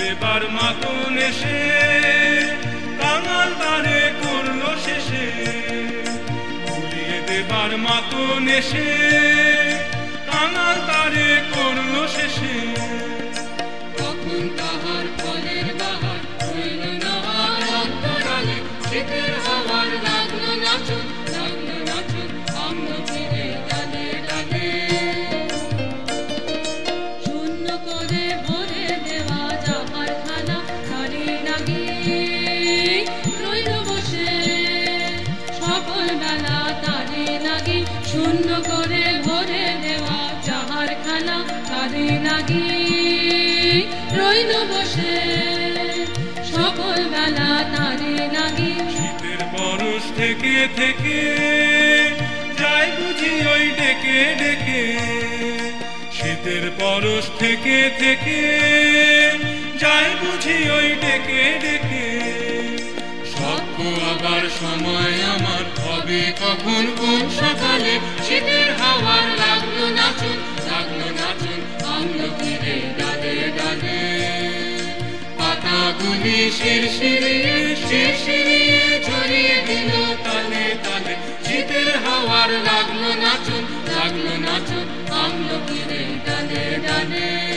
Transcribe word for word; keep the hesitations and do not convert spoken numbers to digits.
দেবার মাতন এসে কাঙাল তারে করলো শেষে, ভুলিয়ে দেবার মাতন এসে কাঙাল তারে করলো শেষে। তখন তাহার ফলের বাহার হইল না আর অন্তরালে, শীতের হাওয়ার লাগলো নাচন, লাগলো নাচন অঙ্গ ফিরে ডালে ডালে। শূন্য করে ভরে দেওয়া যাহার খানা তারে লাগি রইল বসে সকল বেলা তারে লাগি। শূন্য করে ভরে দেওয়া যাহার খানা তারে লাগি রইল বসে সকল বেলা তারে লাগি। শীতের পরশ থেকে থেকে যায় বুঝি ওই ডেকে ডেকে, শীতের পরশ থেকে থেকে যায় বুঝি ওই ডেকে ডেকে। সভ্য আবার সময় আমার হবে কখন কোন সকালে, শীতের হাওয়ার লাগলো নাচন, লাগলো নাচন অঙ্গ ফিরে ডালে ডালে। পাতাগুলি শিরশিরিয়ে শিরশিরিয়ে ছড়িয়ে দিল তালে তালে। শীতের হাওয়ার লাগলো নাচন, লাগলো নাচন অঙ্গ ফিরে ডালে ডালে।